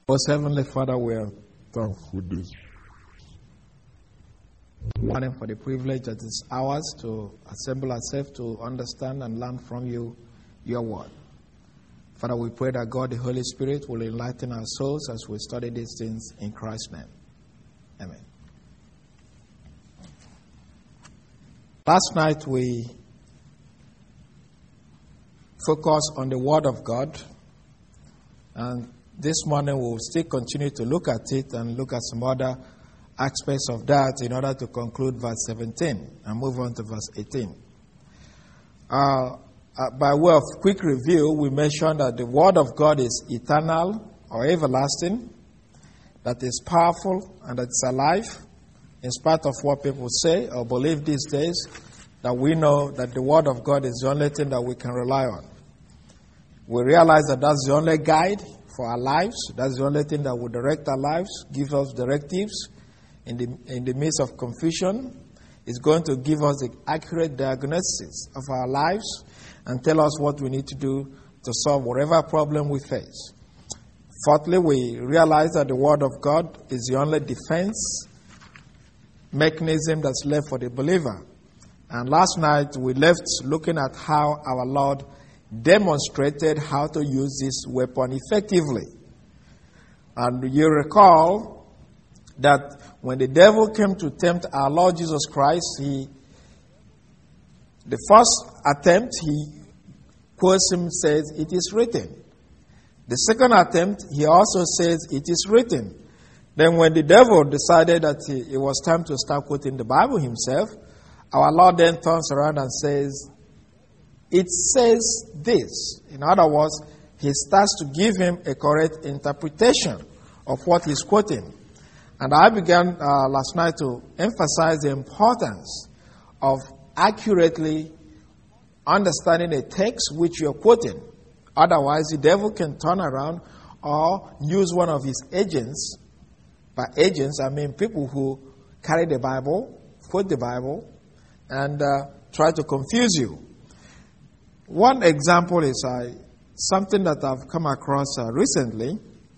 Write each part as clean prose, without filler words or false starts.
Most Heavenly Father, we are thankful this morning for the privilege that is ours to assemble ourselves to understand and learn from you, your word. Father, we pray that God, the Holy Spirit, will enlighten our souls as we study these things in Christ's name. Amen. Last night we focused on the Word of God, and this morning we'll still continue to look at it and look at some other aspects of that in order to conclude verse 17 and move on to verse 18. By way of quick review, we mentioned that the Word of God is eternal or everlasting, that is powerful and that it's alive, in spite of what people say or believe these days, that we know that the Word of God is the only thing that we can rely on. We realize that that's the only guide for our lives. That's the only thing that will direct our lives, give us directives in the midst of confusion. It's going to give us the accurate diagnosis of our lives and tell us what we need to do to solve whatever problem we face. Fourthly, we realize that the Word of God is the only defense mechanism that's left for the believer. And last night we left looking at how our Lord demonstrated how to use this weapon effectively. And you recall that when the devil came to tempt our Lord Jesus Christ, the first attempt, he quotes him, says, "It is written." The second attempt, he also says, "It is written." Then when the devil decided that it was time to start quoting the Bible himself, our Lord then turns around and says, "It says this." In other words, he starts to give him a correct interpretation of what he's quoting. And I began last night to emphasize the importance of accurately understanding a text which you're quoting. Otherwise, the devil can turn around or use one of his agents. By agents, I mean people who carry the Bible, quote the Bible, and try to confuse you. One example is something that I've come across recently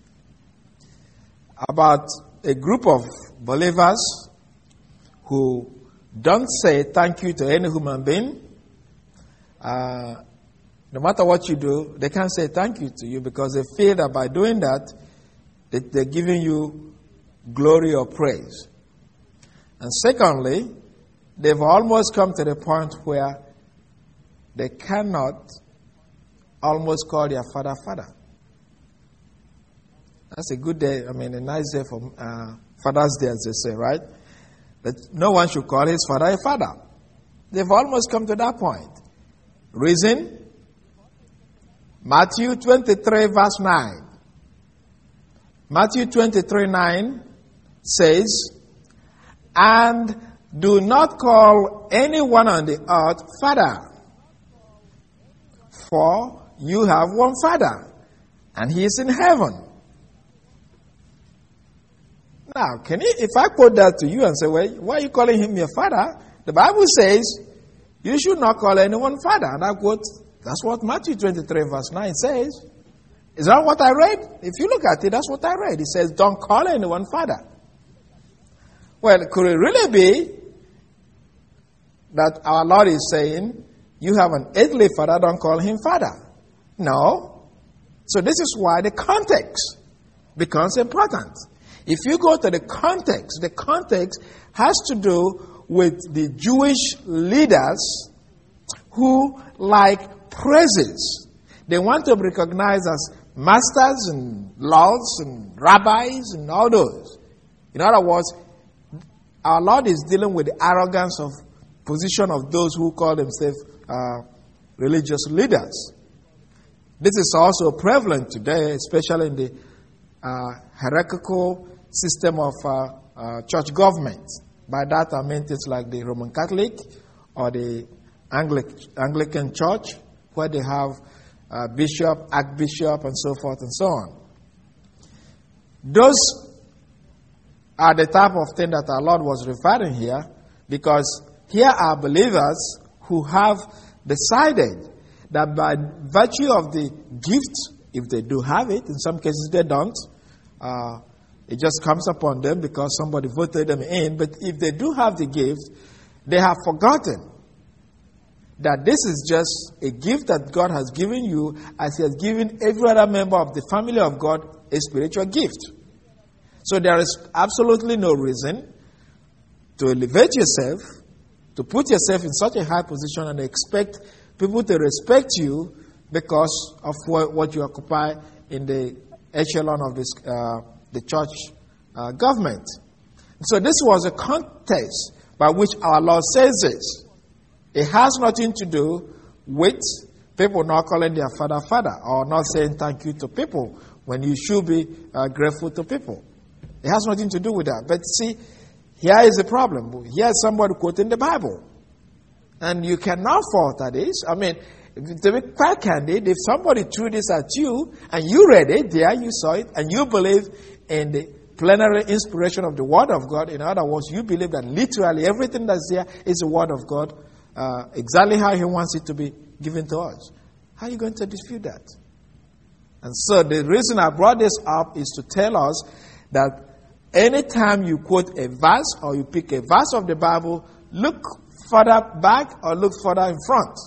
about a group of believers who don't say thank you to any human being. No matter what you do, they can't say thank you to you because they feel that by doing that, they're giving you glory or praise. And secondly, they've almost come to the point where they cannot almost call their father, Father. That's a good day, a nice day for Father's Day, as they say, right? That no one should call his father a father. They've almost come to that point. Reason? Matthew 23, verse 9. Matthew 23:9 says, "And do not call anyone on the earth Father, for you have one Father, and he is in heaven." Now, if I quote that to you and say, "Well, why are you calling him your father?" The Bible says, "You should not call anyone father." And I quote, that's what Matthew 23, verse 9 says. Is that what I read? If you look at it, that's what I read. It says, "Don't call anyone father." Well, could it really be that our Lord is saying, you have an earthly father, don't call him father? No. So this is why the context becomes important. If you go to the context has to do with the Jewish leaders who like praises. They want to be recognized as masters and lords and rabbis and all those. In other words, our Lord is dealing with the arrogance of position of those who call themselves religious leaders. This is also prevalent today, especially in the hierarchical system of church government. By that I mean things like the Roman Catholic or the Anglican Church, where they have bishop, archbishop, and so forth and so on. Those are the type of thing that our Lord was referring here, because here are believers who have decided that by virtue of the gift, if they do have it, in some cases they don't, It just comes upon them because somebody voted them in. But if they do have the gift, they have forgotten that this is just a gift that God has given you, as He has given every other member of the family of God a spiritual gift. So there is absolutely no reason to elevate yourself, to put yourself in such a high position and expect people to respect you because of what you occupy in the echelon of the church government. So this was a context by which our Lord says this. It has nothing to do with people not calling their father, father, or not saying thank you to people when you should be grateful to people. It has nothing to do with that. But see, here is the problem. Here is somebody quoting the Bible. And you cannot fault at this. I mean, to be quite candid, if somebody threw this at you, and you read it, there you saw it, and you believe in the plenary inspiration of the Word of God, in other words, you believe that literally everything that's there is the Word of God, exactly how He wants it to be given to us. How are you going to dispute that? And so the reason I brought this up is to tell us that anytime you quote a verse or you pick a verse of the Bible, look further back or look further in front.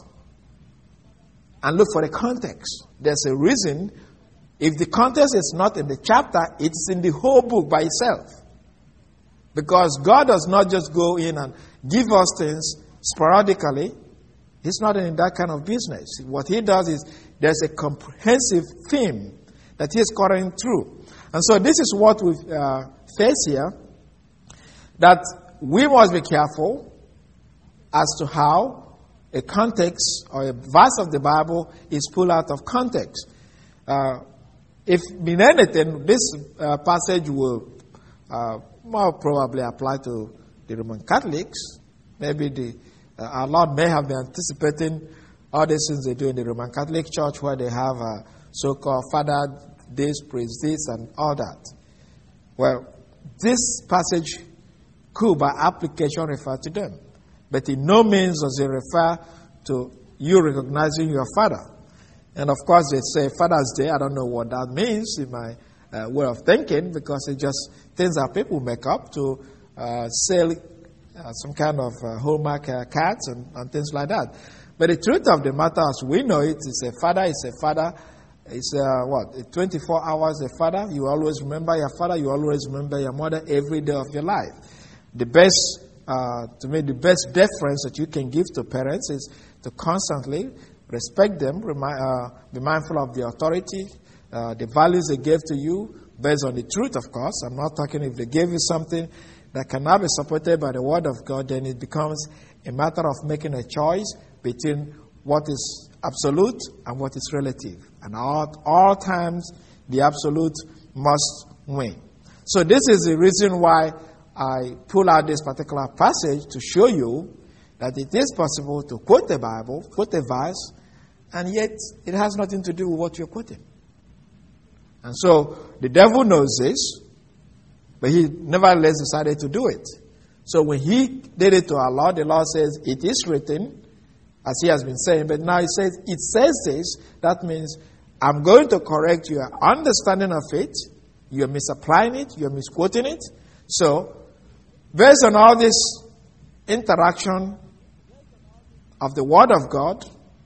And look for the context. There's a reason. If the context is not in the chapter, it's in the whole book by itself. Because God does not just go in and give us things sporadically. He's not in that kind of business. What He does is there's a comprehensive theme that He is cutting through. And so this is what we face here, that we must be careful as to how a context or a verse of the Bible is pulled out of context. If in anything, this passage will more probably apply to the Roman Catholics. Maybe our Lord may have been anticipating all these things they do in the Roman Catholic Church, where they have so-called Father this, priest this, and all that. Well, this passage could, by application, refer to them. But in no means does it refer to you recognizing your father. And of course, they say Father's Day. I don't know what that means in my way of thinking, because it's just things that people make up to sell some kind of Hallmark cards and things like that. But the truth of the matter, as we know it, is a father is a father. It's 24 hours a father. You always remember your father. You always remember your mother every day of your life. The best, to me, the best deference that you can give to parents is to constantly respect them, be mindful of the authority, the values they gave to you, based on the truth, of course. I'm not talking if they gave you something that cannot be supported by the Word of God, then it becomes a matter of making a choice between what is absolute and what is relative. And at all times, the absolute must win. So this is the reason why I pull out this particular passage to show you that it is possible to quote the Bible, quote a verse, and yet it has nothing to do with what you're quoting. And so the devil knows this, but he nevertheless decided to do it. So when he did it to our Lord, the Lord says, it is written, as He has been saying, but now it says this, that means I'm going to correct your understanding of it. You're misapplying it, you're misquoting it. So, based on all this interaction of the Word of God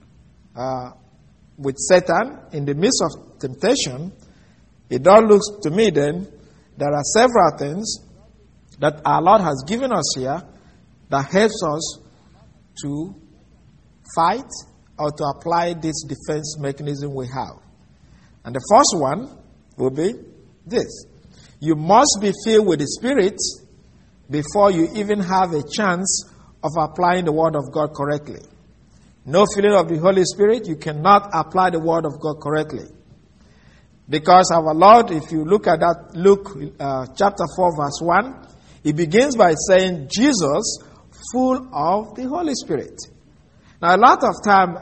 with Satan in the midst of temptation, it all looks to me then there are several things that our Lord has given us here that helps us to fight or to apply this defense mechanism we have. And the first one will be this. You must be filled with the Spirit before you even have a chance of applying the Word of God correctly. No filling of the Holy Spirit, you cannot apply the Word of God correctly. Because our Lord, if you look at that, Luke chapter 4 verse 1, He begins by saying, Jesus, full of the Holy Spirit. Now a lot of time,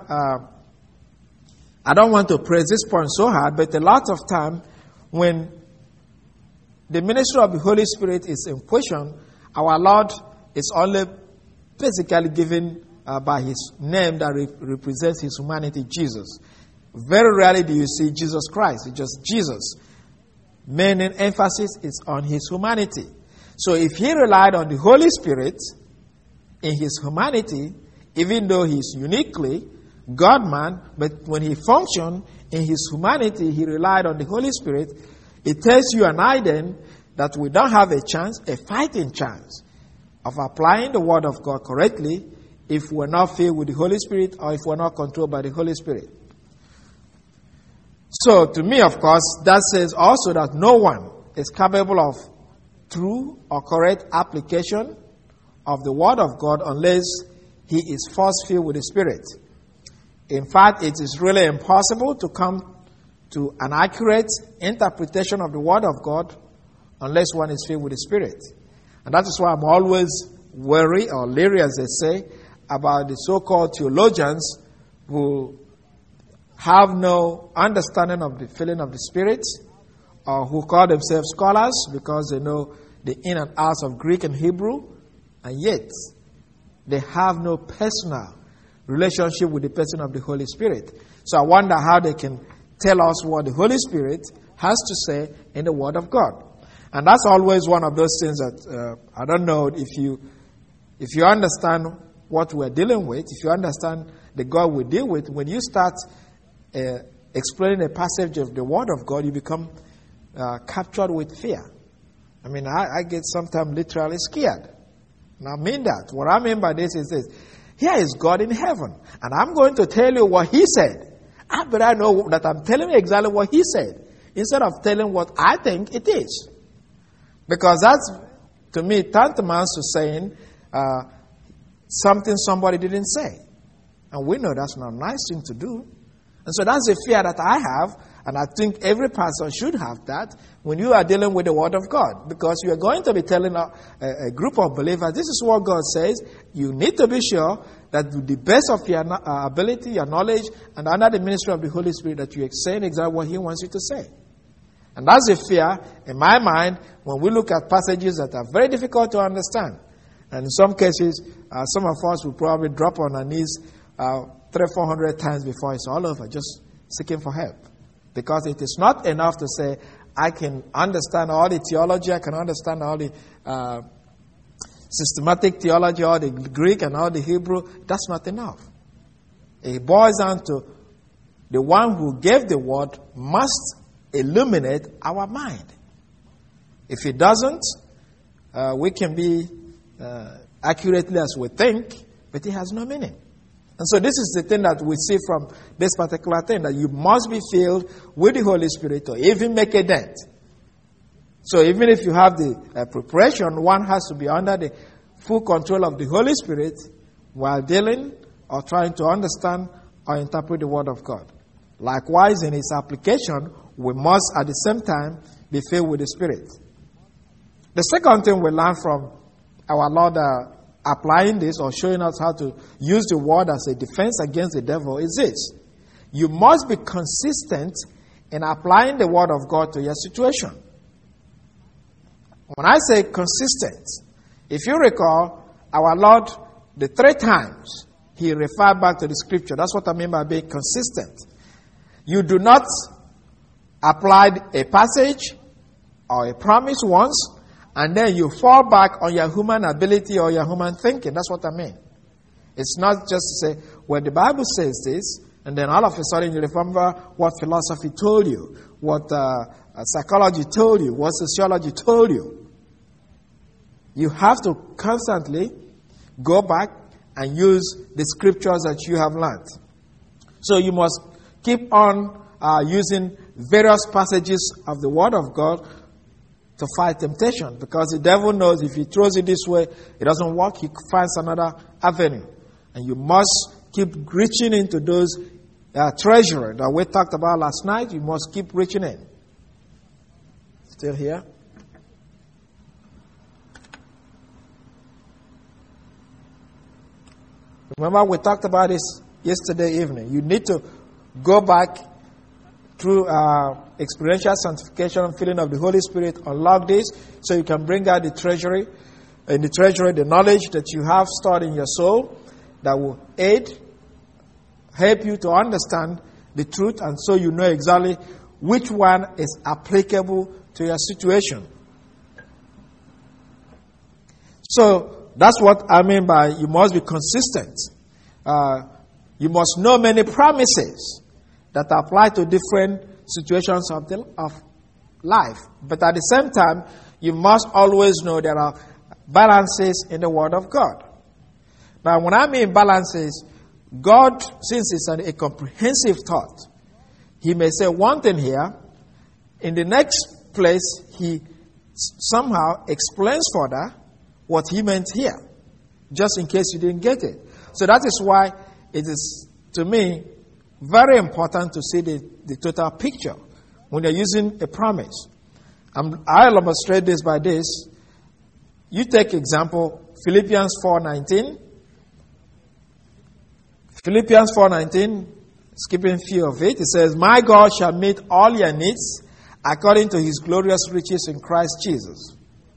I don't want to praise this point so hard, but a lot of time when the ministry of the Holy Spirit is in question, our Lord is only basically given by His name that represents His humanity, Jesus. Very rarely do you see Jesus Christ. It's just Jesus. main emphasis is on his humanity. So if he relied on the Holy Spirit in his humanity, even though he's uniquely God-man, but when he functioned in his humanity, he relied on the Holy Spirit, it tells you and I then that we don't have a chance, a fighting chance, of applying the Word of God correctly if we're not filled with the Holy Spirit or if we're not controlled by the Holy Spirit. So, to me, of course, that says also that no one is capable of true or correct application of the Word of God unless he is first filled with the Spirit. In fact, it is really impossible to come to an accurate interpretation of the Word of God unless one is filled with the Spirit. And that is why I'm always worried, or leery as they say, about the so-called theologians who have no understanding of the filling of the Spirit, or who call themselves scholars because they know the in and outs of Greek and Hebrew, and yet they have no personal relationship with the person of the Holy Spirit. So I wonder how they can tell us what the Holy Spirit has to say in the Word of God. And that's always one of those things that I don't know if you understand what we're dealing with, if you understand the God we deal with, when you start explaining a passage of the Word of God, you become captured with fear. I mean, I get sometimes literally scared. And I mean that. What I mean by this is this. Here is God in heaven, and I'm going to tell you what He said. But I know that I'm telling you exactly what He said, instead of telling what I think it is. Because that's, to me, tantamount to saying something somebody didn't say. And we know that's not a nice thing to do. And so that's a fear that I have, and I think every pastor should have that when you are dealing with the Word of God. Because you are going to be telling a group of believers, this is what God says. You need to be sure that with the best of your ability, your knowledge, and under the ministry of the Holy Spirit, that you are saying exactly what He wants you to say. And that's a fear, in my mind, when we look at passages that are very difficult to understand. And in some cases, some of us will probably drop on our knees 300-400 times before it's all over, just seeking for help. Because it is not enough to say, I can understand all the theology, I can understand all the systematic theology, all the Greek and all the Hebrew. That's not enough. It boils down to the one who gave the word must illuminate our mind. If it doesn't, we can be accurately as we think, but it has no meaning. And so this is the thing that we see from this particular thing, that you must be filled with the Holy Spirit to even make a dent. So even if you have the preparation, one has to be under the full control of the Holy Spirit while dealing or trying to understand or interpret the Word of God. Likewise, in its application, we must at the same time be filled with the Spirit. The second thing we learn from our Lord applying this or showing us how to use the word as a defense against the devil is this. You must be consistent in applying the Word of God to your situation. When I say consistent, if you recall, our Lord, the 3 times He referred back to the Scripture. That's what I mean by being consistent. You do not apply a passage or a promise once, and then you fall back on your human ability or your human thinking. That's what I mean. It's not just to say, well, the Bible says this, and then all of a sudden you remember what philosophy told you, what psychology told you, what sociology told you. You have to constantly go back and use the scriptures that you have learned. So you must keep on using various passages of the Word of God to fight temptation, because the devil knows if he throws it this way, it doesn't work, he finds another avenue. And you must keep reaching into those treasure that we talked about last night. You must keep reaching in. Still here? Remember, we talked about this yesterday evening. You need to go back through experiential sanctification and filling of the Holy Spirit, unlock this so you can bring out the treasury, and the treasury, the knowledge that you have stored in your soul that will help you to understand the truth, and so you know exactly which one is applicable to your situation. So that's what I mean by you must be consistent. You must know many promises that apply to different situations of life. But at the same time, you must always know there are balances in the Word of God. Now, when I mean balances, God, since it's a comprehensive thought, He may say one thing here. In the next place, He somehow explains further what He meant here, just in case you didn't get it. So that is why it is, to me, very important to see the total picture when you're using a promise. I'll illustrate this by this. You take example, Philippians 4:19. Philippians 4:19, skipping few of it, it says, "My God shall meet all your needs according to His glorious riches in Christ Jesus."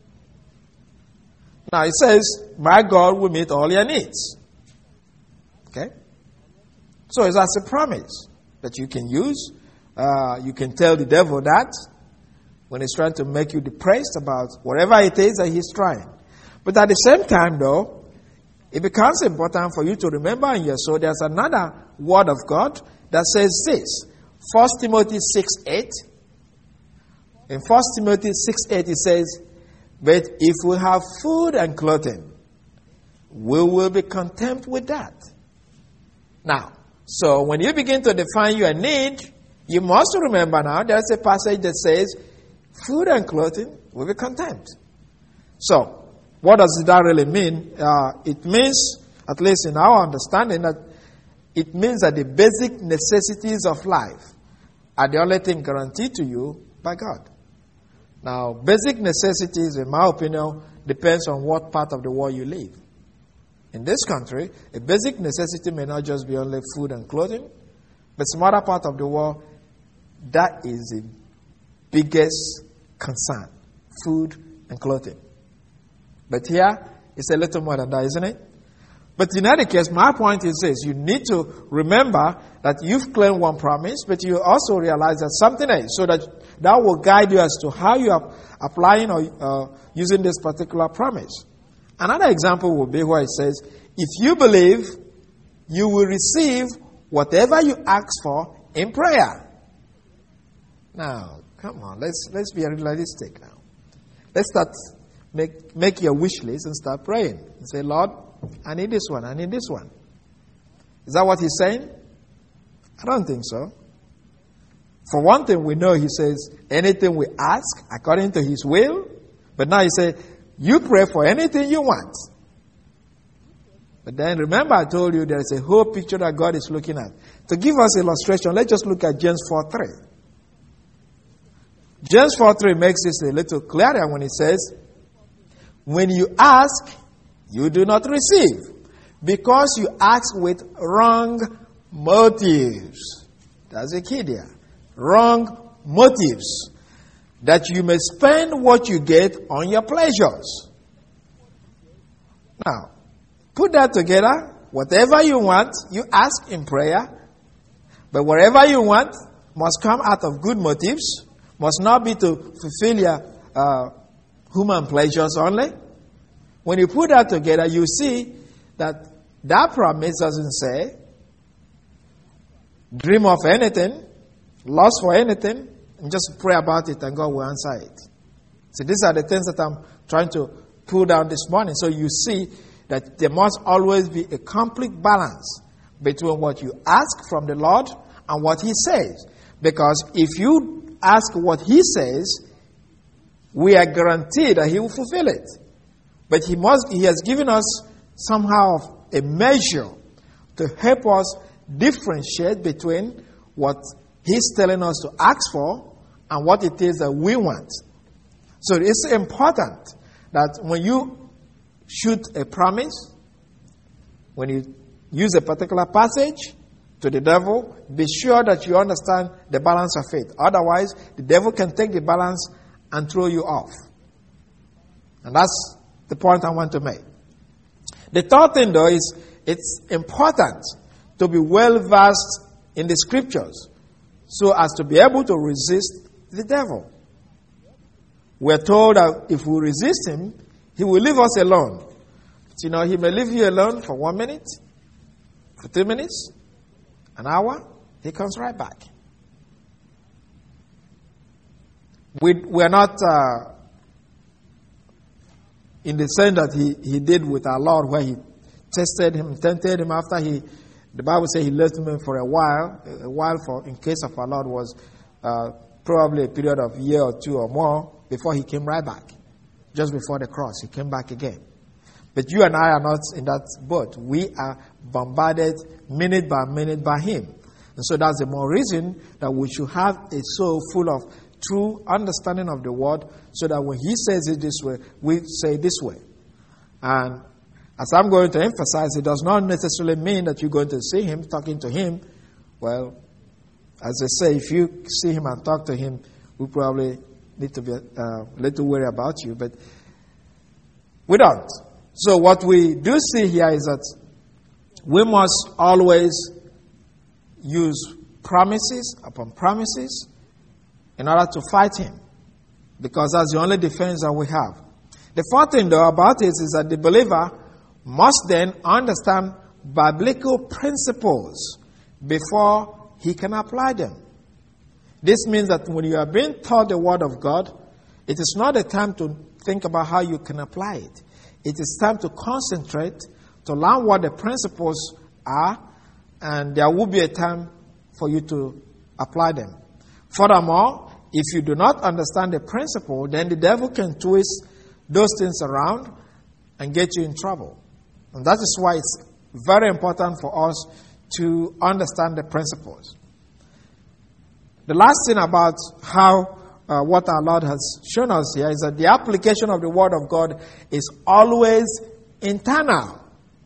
Now it says, "My God will meet all your needs." Okay? So it's as a promise that you can use. You can tell the devil that when he's trying to make you depressed about whatever it is that he's trying. But at the same time, though, it becomes important for you to remember in your soul there's another word of God that says this. 1 Timothy 6:8. In 1 Timothy 6:8 it says, "But if we have food and clothing, we will be content with that." Now, so when you begin to define your need, you must remember now there's a passage that says, food and clothing will be content. So, what does that really mean? It means, at least in our understanding, that it means that the basic necessities of life are the only thing guaranteed to you by God. Now, basic necessities, in my opinion, depends on what part of the world you live. In this country, a basic necessity may not just be only food and clothing, but some other part of the world, that is the biggest concern, food and clothing. But here, it's a little more than that, isn't it? But in any case, my point is this. You need to remember that you've claimed one promise, but you also realize that something else, so that will guide you as to how you are applying or using this particular promise. Another example would be where it says, if you believe, you will receive whatever you ask for in prayer. Now, come on, let's be realistic now. Let's start, make your wish list and start praying. And say, Lord, I need this one, I need this one. Is that what he's saying? I don't think so. For one thing, we know he says, anything we ask according to his will. But now he says, you pray for anything you want. But then remember I told you there is a whole picture that God is looking at. To give us illustration, let's just look at James 4:3. James 4:3 makes this a little clearer when it says, when you ask, you do not receive, because you ask with wrong motives. That's a key there. Wrong motives. That you may spend what you get on your pleasures. Now, put that together. Whatever you want, you ask in prayer. But whatever you want must come out of good motives. Must not be to fulfill your human pleasures only. When you put that together, you see that promise doesn't say dream of anything, lust for anything, and just pray about it and God will answer it. So these are the things that I'm trying to pull down this morning. So you see that there must always be a complete balance between what you ask from the Lord and what He says. Because if you ask what He says, we are guaranteed that He will fulfill it. But He has given us somehow a measure to help us differentiate between what He's telling us to ask for and what it is that we want. So it's important that when you shoot a promise, when you use a particular passage to the devil, be sure that you understand the balance of it. Otherwise, the devil can take the balance and throw you off. And that's the point I want to make. The third thing, though, is it's important to be well versed in the scriptures. so as to be able to resist the devil. We're told that if we resist him, he will leave us alone. But he may leave you alone for 1 minute, for 2 minutes, an hour, he comes right back. We're not in the sense that he did with our Lord, where he tested him, tempted him after the Bible says he left him for a while for, in case of our Lord, was probably a period of a year or two or more before he came right back. Just before the cross, he came back again. But you and I are not in that boat. We are bombarded minute by minute by him. And so that's the more reason that we should have a soul full of true understanding of the word, so that when he says it this way, we say this way. And as I'm going to emphasize, it does not necessarily mean that you're going to see him, talking to him. Well, as I say, if you see him and talk to him, we probably need to be a little worried about you. But we don't. So what we do see here is that we must always use promises upon promises in order to fight him, because that's the only defense that we have. The fourth thing, though, about it is that the believer must then understand biblical principles before he can apply them. This means that when you are being taught the Word of God, it is not a time to think about how you can apply it. It is time to concentrate, to learn what the principles are, and there will be a time for you to apply them. Furthermore, if you do not understand the principle, then the devil can twist those things around and get you in trouble. And that is why it's very important for us to understand the principles. The last thing about how what our Lord has shown us here is that the application of the Word of God is always internal.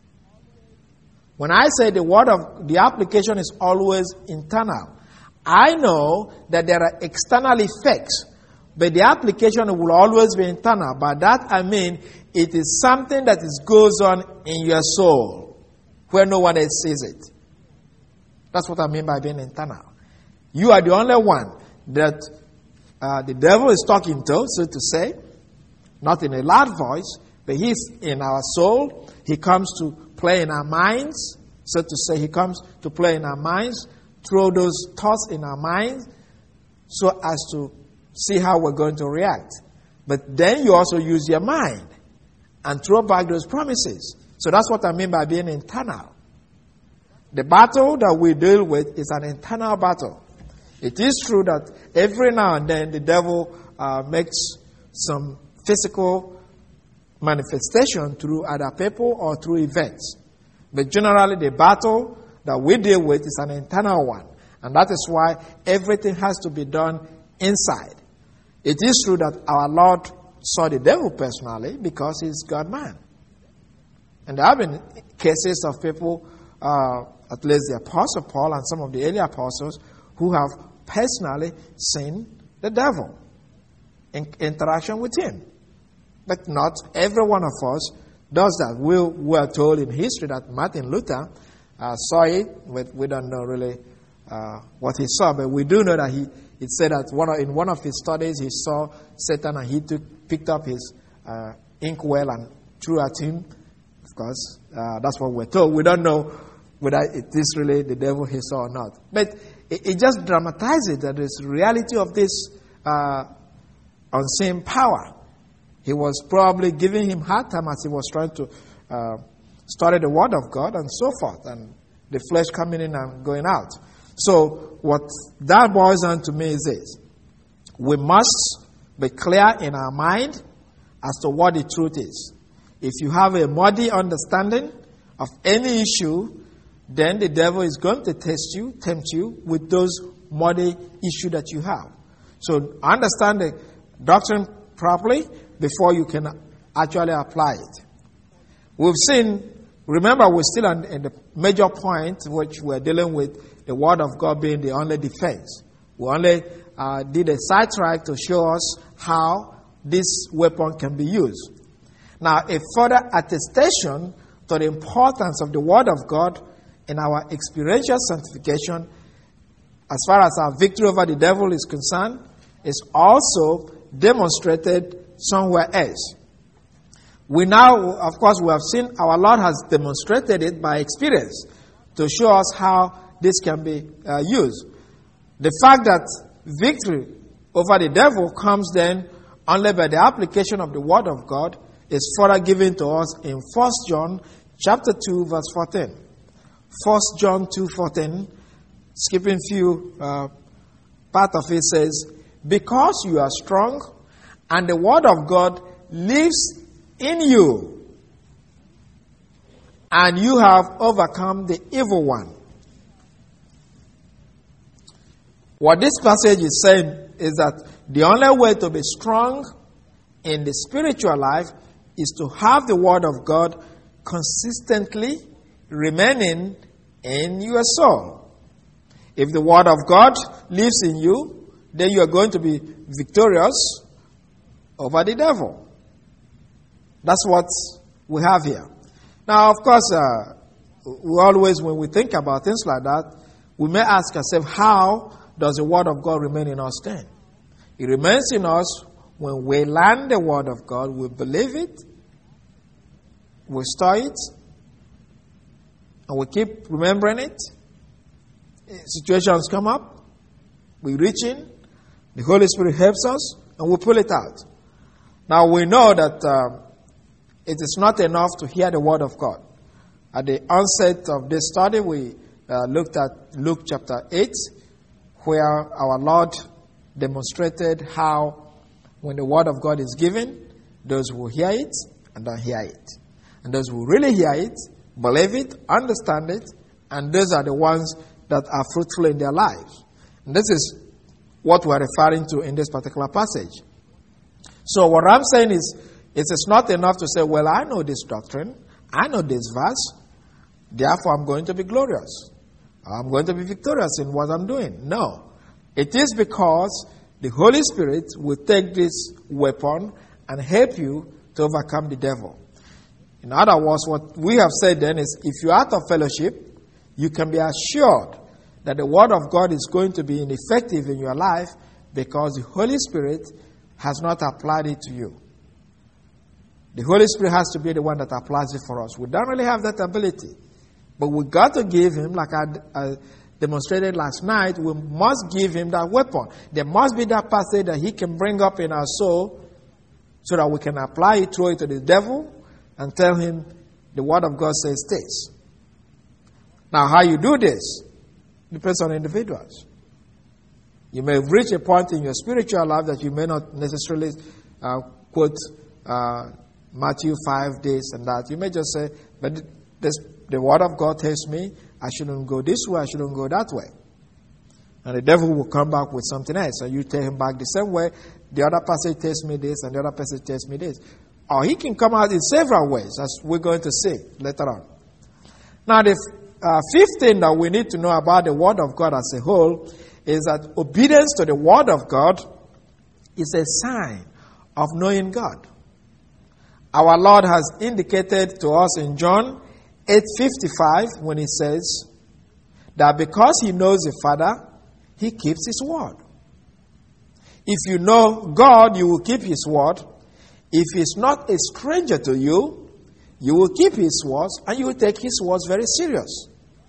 When I say the application is always internal, I know that there are external effects, but the application will always be internal. By that I mean it is something that goes on in your soul, where no one else sees it. That's what I mean by being internal. You are the only one that the devil is talking to, so to say, not in a loud voice, but he's in our soul. He comes to play in our minds, so to say. He comes to play in our minds, throw those thoughts in our minds, so as to see how we're going to react. But then you also use your mind and throw back those promises. So that's what I mean by being internal. The battle that we deal with is an internal battle. It is true that every now and then the devil makes some physical manifestation through other people or through events. But generally the battle that we deal with is an internal one. And that is why everything has to be done inside. It is true that our Lord saw the devil personally because he's God-man. And there have been cases of people, at least the Apostle Paul and some of the early apostles, who have personally seen the devil in interaction with him. But not every one of us does that. We are told in history that Martin Luther saw it, but we don't know really what he saw. But we do know that he said that in one of his studies he saw Satan, and he picked up his inkwell and threw at him. Of course, that's what we're told. We don't know whether it is really the devil he saw or not. But it just dramatizes that there's reality of this unseen power. He was probably giving him hard time as he was trying to study the Word of God and so forth, and the flesh coming in and going out. So what that boils down to me is this: we must be clear in our mind as to what the truth is. If you have a muddy understanding of any issue, then the devil is going to tempt you with those muddy issues that you have. So understand the doctrine properly before you can actually apply it. We've seen, remember we're still in the major point which we're dealing with, the Word of God being the only defense. We only did a sidetrack to show us how this weapon can be used. Now, a further attestation to the importance of the Word of God in our experiential sanctification as far as our victory over the devil is concerned, is also demonstrated somewhere else. We now, of course, we have seen our Lord has demonstrated it by experience to show us how this can be used. The fact that victory over the devil comes then only by the application of the Word of God is further given to us in 1 John chapter 2, verse 14. 1 John 2:14, skipping few part of it says, because you are strong and the Word of God lives in you, and you have overcome the evil one. What this passage is saying is that the only way to be strong in the spiritual life is to have the Word of God consistently remaining in your soul. If the Word of God lives in you, then you are going to be victorious over the devil. That's what we have here. Now, of course, we always, when we think about things like that, we may ask ourselves, how does the Word of God remain in us then? It remains in us when we learn the Word of God, we believe it, we study it, and we keep remembering it. Situations come up, we reach in, the Holy Spirit helps us, and we pull it out. Now, we know that it is not enough to hear the Word of God. At the onset of this study, we looked at Luke chapter 8, where our Lord demonstrated how when the Word of God is given, those who hear it and don't hear it. And those who really hear it, believe it, understand it, and those are the ones that are fruitful in their lives. And this is what we're referring to in this particular passage. So what I'm saying is, it is not enough to say, well, I know this doctrine, I know this verse, therefore I'm going to be glorious. I'm going to be victorious in what I'm doing. No. It is because the Holy Spirit will take this weapon and help you to overcome the devil. In other words, what we have said then is, if you're out of fellowship, you can be assured that the Word of God is going to be ineffective in your life because the Holy Spirit has not applied it to you. The Holy Spirit has to be the one that applies it for us. We don't really have that ability. But we got to give Him, like I demonstrated last night, we must give Him that weapon. There must be that passage that He can bring up in our soul so that we can apply it, throw it to the devil, and tell him the Word of God says this. Now, how you do this depends on individuals. You may reach a point in your spiritual life that you may not necessarily quote Matthew 5, this and that. You may just say, but the Word of God tells me I shouldn't go this way, I shouldn't go that way. And the devil will come back with something else. And you tell him back the same way. The other passage tells me this, and the other passage tells me this. Or he can come out in several ways, as we're going to see later on. Now, the fifth thing that we need to know about the Word of God as a whole is that obedience to the Word of God is a sign of knowing God. Our Lord has indicated to us in John 8:55 when He says that because He knows the Father, He keeps His word. If you know God, you will keep His word. If He's not a stranger to you, you will keep His words and you will take His words very serious.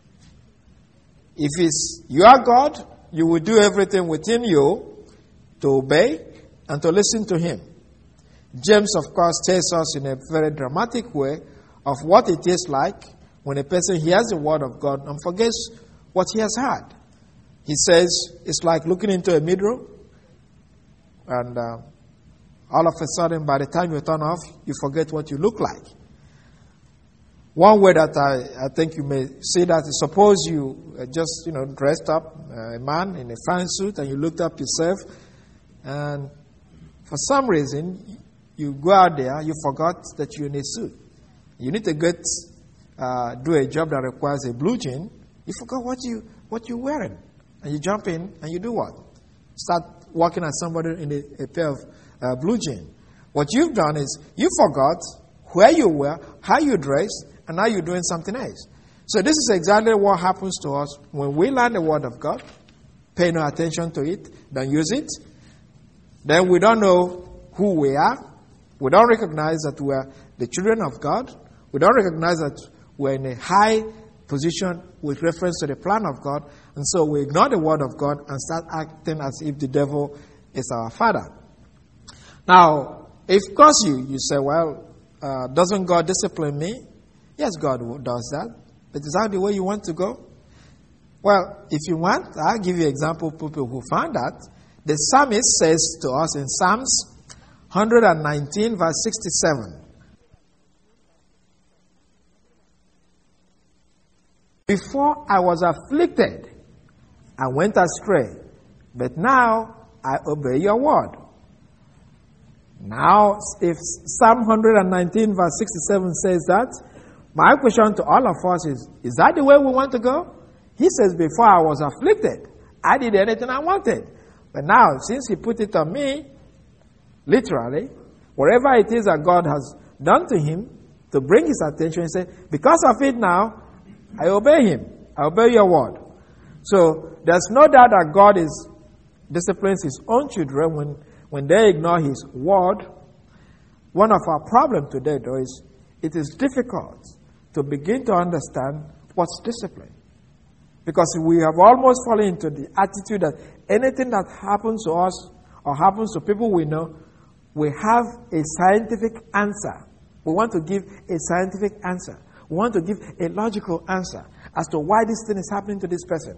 If it's your God, you will do everything within you to obey and to listen to Him. James, of course, tells us in a very dramatic way of what it is like when a person hears the Word of God and forgets what he has heard. He says it's like looking into a mirror and all of a sudden, by the time you turn off, you forget what you look like. One way that I think you may see that is, suppose you just, dressed up, a man in a fine suit, and you looked up yourself, and for some reason, you go out there, you forgot that you're in a suit. You need to do a job that requires a blue jean. You forgot what you're wearing. And you jump in, and you do what? Start walking at somebody in a pair of blue jean. What you've done is you forgot where you were, how you dressed, and now you're doing something else. So this is exactly what happens to us when we learn the Word of God, pay no attention to it, don't use it, then we don't know who we are. We don't recognize that we are the children of God. We don't recognize that we're in a high position with reference to the plan of God. And so we ignore the word of God and start acting as if the devil is our father. Now, if of course you say, well, doesn't God discipline me? Yes, God does that. But is that the way you want to go? Well, if you want, I'll give you an example of people who found that. The psalmist says to us in Psalms 119, verse 67. Before I was afflicted, I went astray, but now I obey your word. Now, if Psalm 119, verse 67 says that, my question to all of us is that the way we want to go? He says, before I was afflicted, I did anything I wanted. But now, since he put it on me, literally, whatever it is that God has done to him to bring his attention, he said, because of it now, I obey him. I obey your word. So, there's no doubt that God disciplines his own children when they ignore his word. One of our problems today, though, is it is difficult to begin to understand what's discipline. Because we have almost fallen into the attitude that anything that happens to us or happens to people we know, we have a scientific answer. We want to give a scientific answer. We want to give a logical answer as to why this thing is happening to this person.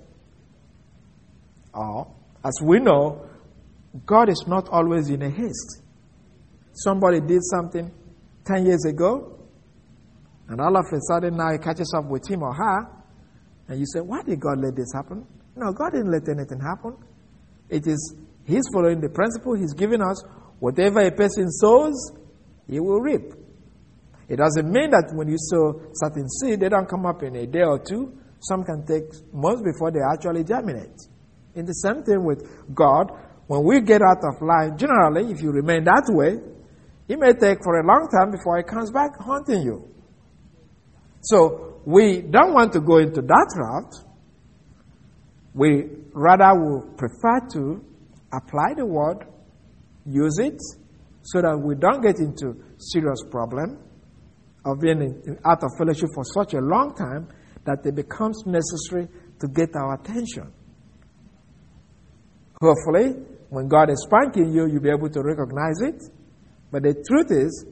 Or, as we know, God is not always in a haste. Somebody did something 10 years ago, and all of a sudden now it catches up with him or her, and you say, why did God let this happen? No, God didn't let anything happen. It is, he's following the principle he's given us. Whatever a person sows, he will reap. It doesn't mean that when you sow certain seed, they don't come up in a day or two. Some can take months before they actually germinate. In the same thing with God, when we get out of line, generally, if you remain that way, it may take for a long time before it comes back haunting you. So, we don't want to go into that route. We rather will prefer to apply the word, use it, so that we don't get into serious problem of being out of fellowship for such a long time that it becomes necessary to get our attention. Hopefully, when God is spanking you, you'll be able to recognize it. But the truth is,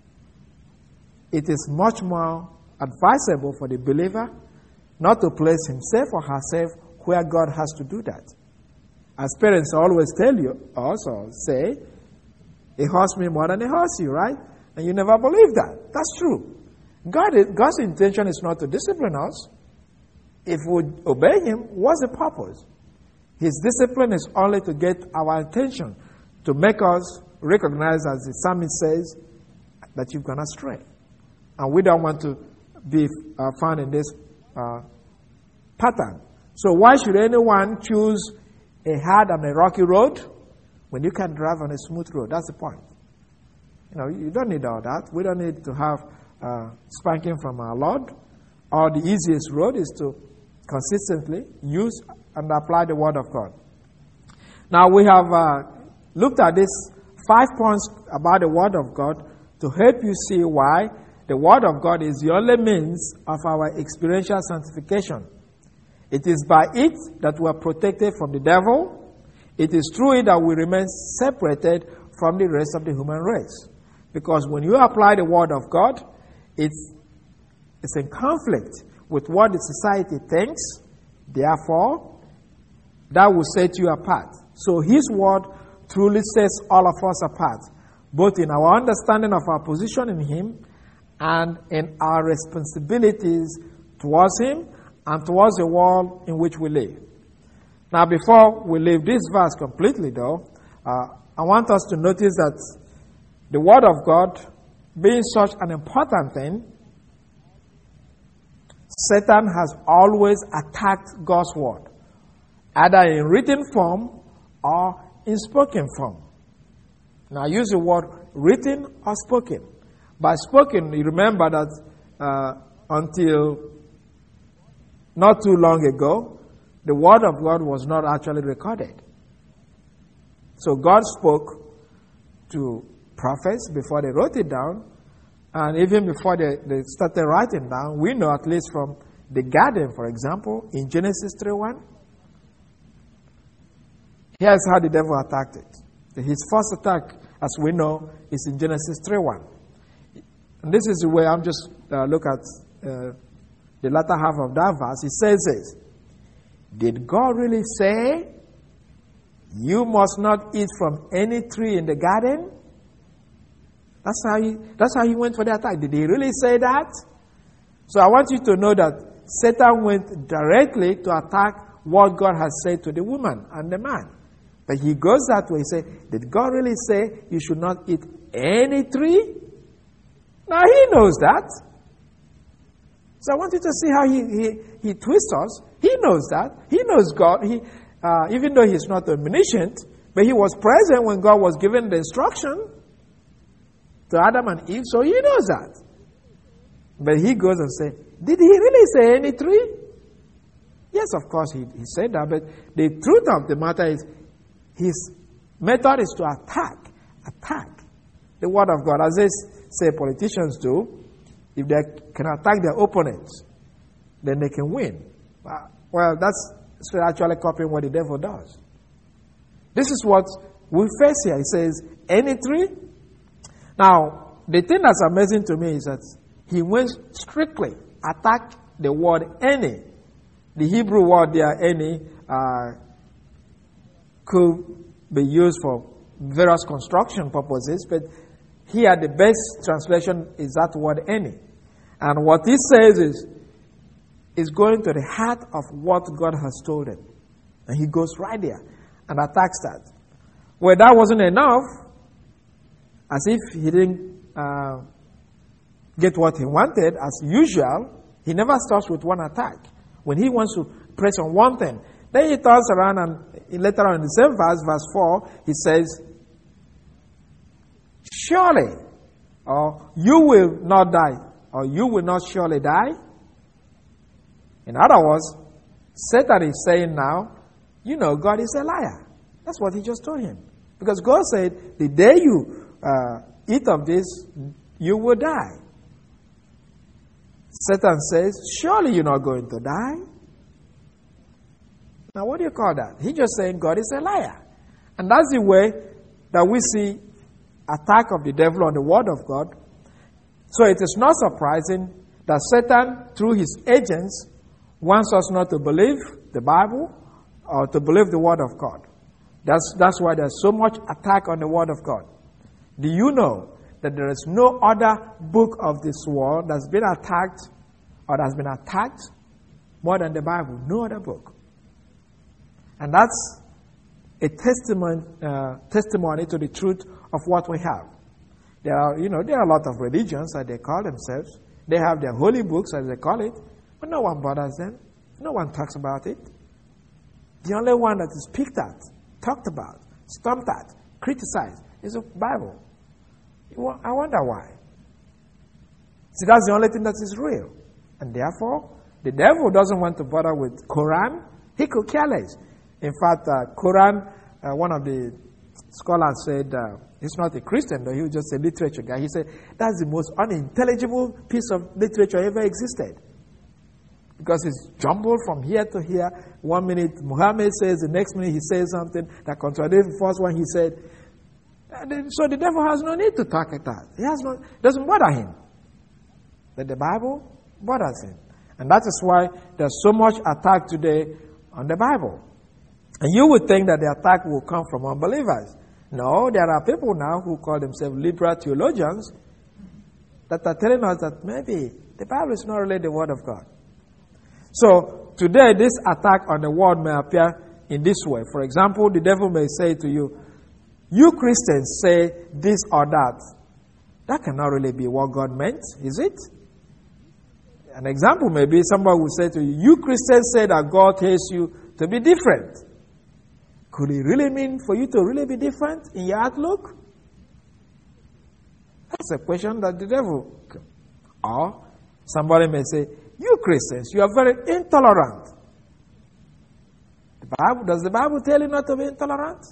it is much more advisable for the believer not to place himself or herself where God has to do that. As parents always tell you, also say, a horse means more than a horsey, right? And you never believe that. That's true. God's intention is not to discipline us. If we obey him, what's the purpose? His discipline is only to get our attention, to make us recognize, as the psalmist says, that you've gone astray. And we don't want to be found in this pattern. So why should anyone choose a hard and a rocky road when you can drive on a smooth road? That's the point. You don't need all that. We don't need to have spanking from our Lord. Or the easiest road is to consistently use and apply the word of God. Now we have looked at these 5 points about the word of God to help you see why the word of God is the only means of our experiential sanctification. It is by it that we are protected from the devil. It is through it that we remain separated from the rest of the human race. Because when you apply the word of God, it's in conflict with what the society thinks. Therefore, that will set you apart. So his word truly sets all of us apart, both in our understanding of our position in him and in our responsibilities towards him and towards the world in which we live. Now, before we leave this verse completely, though, I want us to notice that the word of God, being such an important thing, Satan has always attacked God's word, either in written form or in spoken form. Now, I use the word written or spoken. By spoken, you remember that until not too long ago, the word of God was not actually recorded. So God spoke to prophets before they wrote it down, and even before they started writing down. We know, at least from the garden, for example, in Genesis 3:1. Here's how the devil attacked it. His first attack, as we know, is in Genesis 3:1. And this is the way I'm just look at the latter half of that verse. It says this: did God really say, you must not eat from any tree in the garden? That's how he went for the attack. Did he really say that? So I want you to know that Satan went directly to attack what God has said to the woman and the man. But he goes that way. He said, did God really say you should not eat any tree? Now he knows that. So I want you to see how he twists us. He knows that. He knows God. Even though he's not omniscient, but he was present when God was giving the instruction to Adam and Eve, so he knows that. But he goes and says, did he really say any tree? Yes, of course he said that, but the truth of the matter is his method is to attack the word of God, as they say politicians do. If they can attack their opponents, then they can win. Well, that's actually copying what the devil does. This is what we face here. He says, any tree? Now, the thing that's amazing to me is that he went strictly attack the word any. The Hebrew word there, any, could be used for various construction purposes, but here the best translation is that word any. And what he says is going to the heart of what God has told him. And he goes right there and attacks that. Well, that wasn't enough, as if he didn't get what he wanted, as usual, he never starts with one attack. When he wants to press on one thing, then he turns around and later on in the same verse 4, he says, surely, or you will not die, or you will not surely die. In other words, Satan is saying now, you know, God is a liar. That's what he just told him. Because God said, the day you eat of this, you will die. Satan says, surely you're not going to die. Now, what do you call that? He's just saying God is a liar. And that's the way that we see attack of the devil on the word of God. So it is not surprising that Satan, through his agents, wants us not to believe the Bible or to believe the word of God. That's why there's so much attack on the word of God. Do you know that there is no other book of this world that's been attacked or that's been attacked more than the Bible? No other book. And that's a testimony to the truth of what we have. There are a lot of religions that they call themselves. They have their holy books, as they call it, but no one bothers them. No one talks about it. The only one that is picked at, talked about, stomped at, criticized is the Bible. I wonder why. See, that's the only thing that is real. And therefore, the devil doesn't want to bother with Quran. He could care less. In fact, Quran, one of the scholars said, he's not a Christian, though, he was just a literature guy. He said, that's the most unintelligible piece of literature ever existed. Because it's jumbled from here to here. 1 minute Muhammad says, the next minute he says something that contradicts the first one he said. So the devil has no need to talk like that. It doesn't bother him. But the Bible bothers him. And that is why there's so much attack today on the Bible. And you would think that the attack will come from unbelievers. No, there are people now who call themselves liberal theologians that are telling us that maybe the Bible is not really the Word of God. So today, this attack on the Word may appear in this way. For example, the devil may say to you, you Christians say this or that. That cannot really be what God meant, is it? An example may be somebody will say to you, you Christians say that God tells you to be different. Could it really mean for you to really be different in your outlook? That's a question that the devil. Or somebody may say, you Christians, you are very intolerant. Does the Bible tell you not to be intolerant?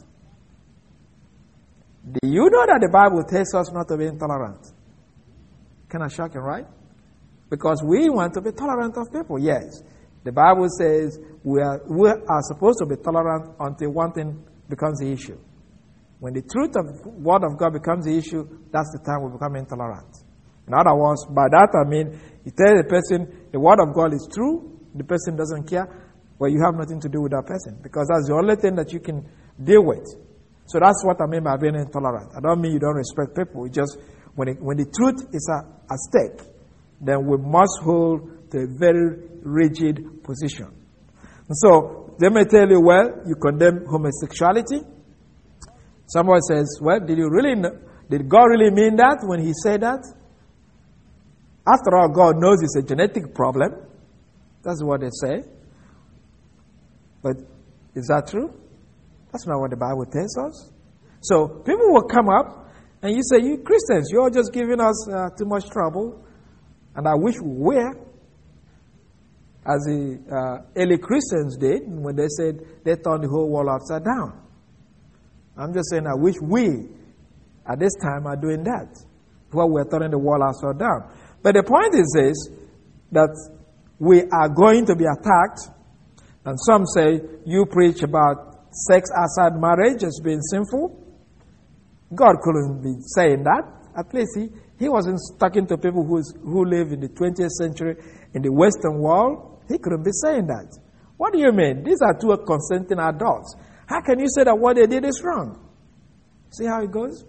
Do you know that the Bible tells us not to be intolerant? Kind of shocking, right? Because we want to be tolerant of people, yes. The Bible says we are supposed to be tolerant until one thing becomes the issue. When the truth of the Word of God becomes the issue, that's the time we become intolerant. In other words, by that I mean, you tell the person the Word of God is true, the person doesn't care, well, you have nothing to do with that person, because that's the only thing that you can deal with. So that's what I mean by being intolerant. I don't mean you don't respect people. It's just when the truth is at stake, then we must hold to a very rigid position. And so they may tell you, well, you condemn homosexuality. Someone says, well, did God really mean that when he said that? After all, God knows it's a genetic problem. That's what they say. But is that true? That's not what the Bible tells us. So people will come up and you say, you Christians, you're just giving us too much trouble. And I wish we were, as the early Christians did when they said they turned the whole world upside down. I'm just saying I wish we, at this time, are doing that. While we're turning the world upside down. But the point is this, that we are going to be attacked. And some say, you preach about sex outside marriage as being sinful. God couldn't be saying that. At least he wasn't talking to people who live in the 20th century in the Western world. He couldn't be saying that. What do you mean? These are two consenting adults. How can you say that what they did is wrong? See how it goes?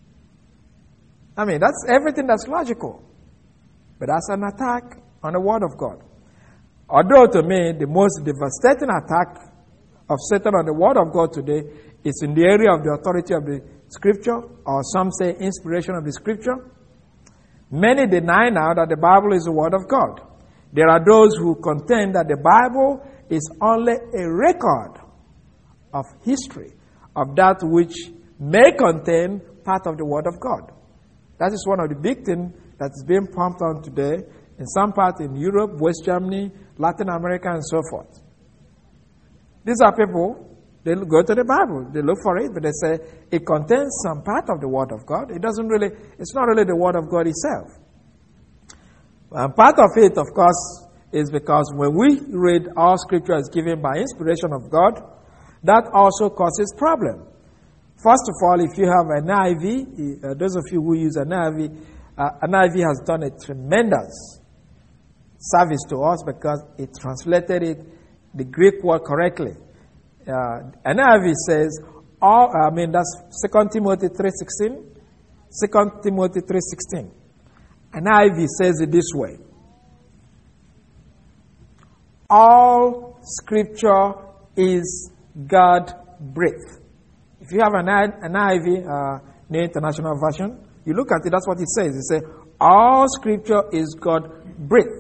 I mean, that's everything that's logical. But that's an attack on the Word of God. Although to me, the most devastating attack of Satan on the Word of God today is in the area of the authority of the Scripture, or some say inspiration of the Scripture. Many deny now that the Bible is the Word of God. There are those who contend that the Bible is only a record of history, of that which may contain part of the Word of God. That is one of the big things that is being pumped on today in some part in Europe, West Germany, Latin America, and so forth. These are people, they go to the Bible, they look for it, but they say it contains some part of the Word of God. It's not really the Word of God itself. And part of it, of course, is because when we read all Scripture is given by inspiration of God, that also causes problem. First of all, if you have an NIV, those of you who use an NIV has done a tremendous service to us because it translated the Greek word correctly. NIV says, that's 2 Timothy 3:16. 2 Timothy 3:16. NIV says it this way. All Scripture is God-breathed. If you have an NIV, New International Version, you look at it, that's what it says. It says, all Scripture is God-breathed.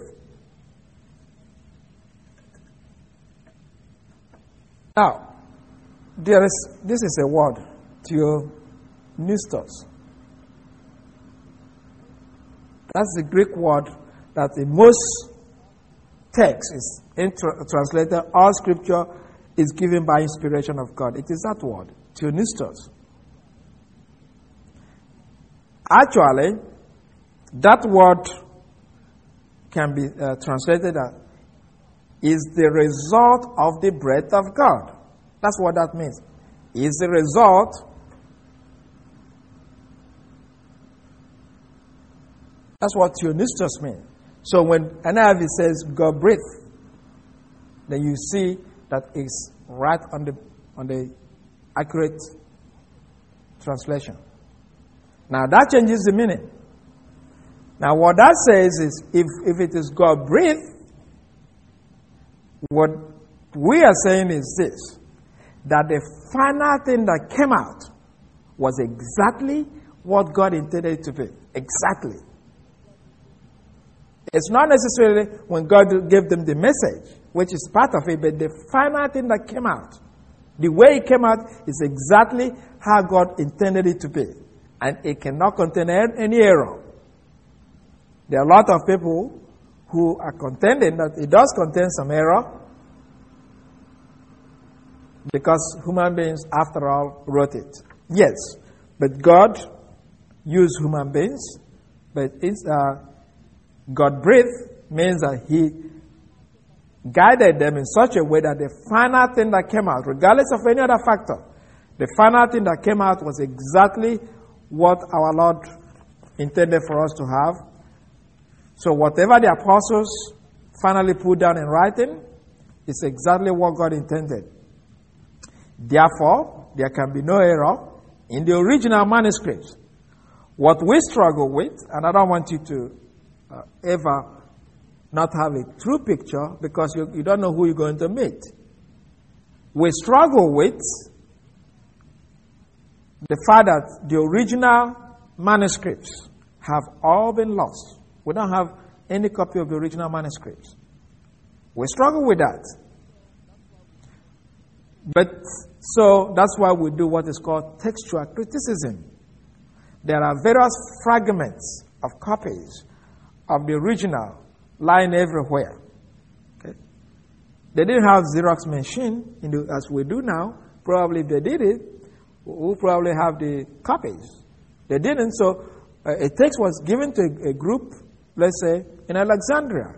Now, this is a word, theopneustos. That's the Greek word that in most texts is translated, all Scripture is given by inspiration of God. It is that word, theopneustos. Actually, that word can be translated as is the result of the breath of God. That's what that means. Is the result. That's what theopneustos means. So when NIV says God breathed, then you see that it's right on the accurate translation. Now that changes the meaning. Now what that says is if it is God breathed, what we are saying is this, that the final thing that came out was exactly what God intended it to be. Exactly. It's not necessarily when God gave them the message, which is part of it, but the final thing that came out, the way it came out is exactly how God intended it to be. And it cannot contain any error. There are a lot of people who are contending that it does contain some error. Because human beings, after all, wrote it. Yes, but God used human beings, but God breathed means that He guided them in such a way that the final thing that came out, regardless of any other factor, the final thing that came out was exactly what our Lord intended for us to have. So whatever the apostles finally put down in writing is exactly what God intended. Therefore, there can be no error in the original manuscripts. What we struggle with, and I don't want you to ever not have a true picture because you don't know who you're going to meet. We struggle with the fact that the original manuscripts have all been lost. We don't have any copy of the original manuscripts. We struggle with that. But so that's why we do what is called textual criticism. There are various fragments of copies of the original lying everywhere. Okay? They didn't have Xerox machine as we do now. Probably if they did it, we'll probably have the copies. They didn't, so a text was given to a group, let's say, in Alexandria.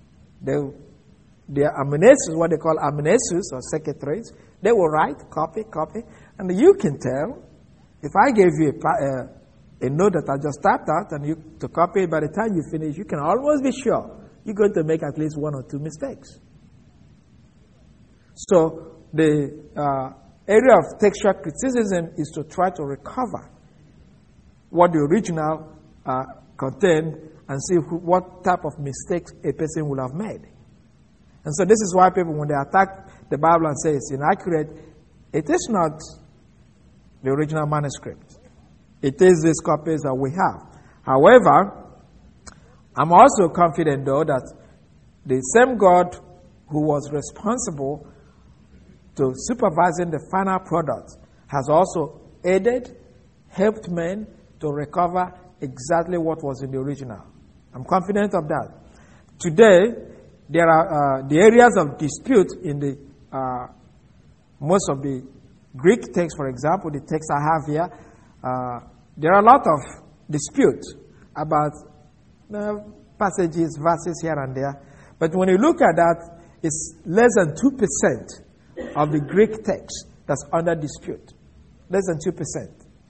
Their amanuenses, what they call amanuenses or secretaries, they will write, copy, and you can tell, if I gave you a note that I just typed out and you to copy it, by the time you finish, you can almost be sure you're going to make at least one or two mistakes. So the area of textual criticism is to try to recover what the original contained and see what type of mistakes a person would have made. And so this is why people, when they attack the Bible and say it's inaccurate, it is not the original manuscript. It is these copies that we have. However, I'm also confident, though, that the same God who was responsible to supervising the final product has also aided, helped men to recover exactly what was in the original. I'm confident of that. Today, there are the areas of dispute in the most of the Greek text, for example, the text I have here. There are a lot of disputes about passages, verses here and there. But when you look at that, it's less than 2% of the Greek text that's under dispute. Less than 2%.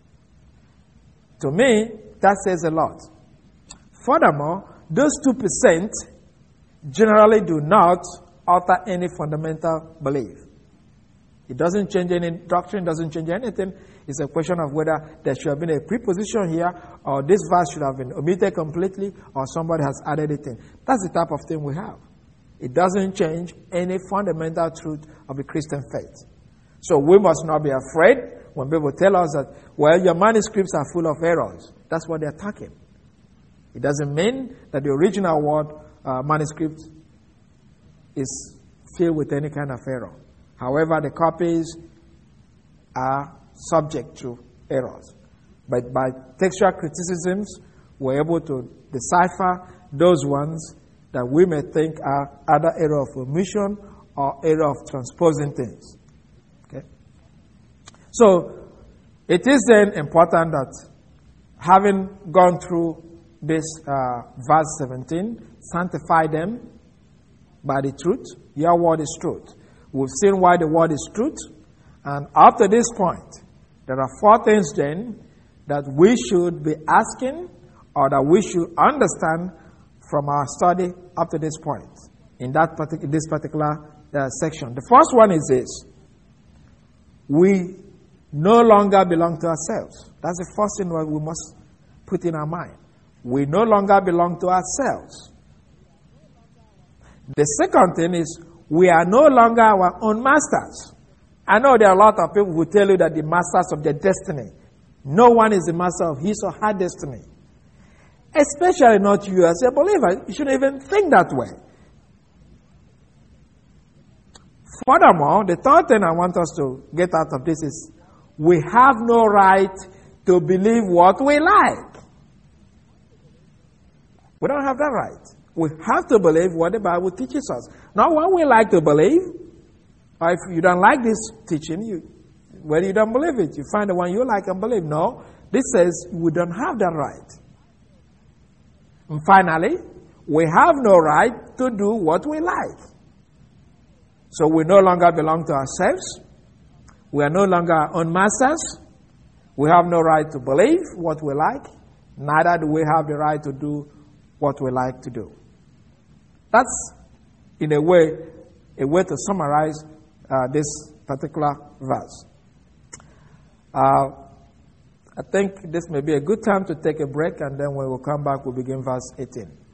To me, that says a lot. Furthermore, those 2% generally do not alter any fundamental belief. It doesn't change any doctrine, doesn't change anything. It's a question of whether there should have been a preposition here, or this verse should have been omitted completely, or somebody has added it in. That's the type of thing we have. It doesn't change any fundamental truth of the Christian faith. So we must not be afraid when people tell us that, well, your manuscripts are full of errors. That's what they're talking. It doesn't mean that the original word manuscript is filled with any kind of error. However, the copies are subject to errors. But by textual criticisms, we're able to decipher those ones that we may think are either error of omission or error of transposing things. Okay? So, it is then important that having gone through this verse 17, sanctify them by the truth. Your word is truth. We've seen why the word is truth. And up to this point, there are 4 things then that we should be asking or that we should understand from our study up to this point in this particular section. The first one is this. We no longer belong to ourselves. That's the first thing that we must put in our mind. We no longer belong to ourselves. The second thing is we are no longer our own masters. I know there are a lot of people who tell you that the masters of their destiny. No one is the master of his or her destiny. Especially not you as a believer. You shouldn't even think that way. Furthermore, the third thing I want us to get out of this is we have no right to believe what we like. We don't have that right. We have to believe what the Bible teaches us. Not what we like to believe. Or if you don't like this teaching, whether you don't believe it, you find the one you like and believe. No, this says we don't have that right. And finally, we have no right to do what we like. So we no longer belong to ourselves. We are no longer our own masters. We have no right to believe what we like. Neither do we have the right to do what we like to do. That's, in a way to summarize this particular verse. I think this may be a good time to take a break, and then when we come back, we'll begin verse 18.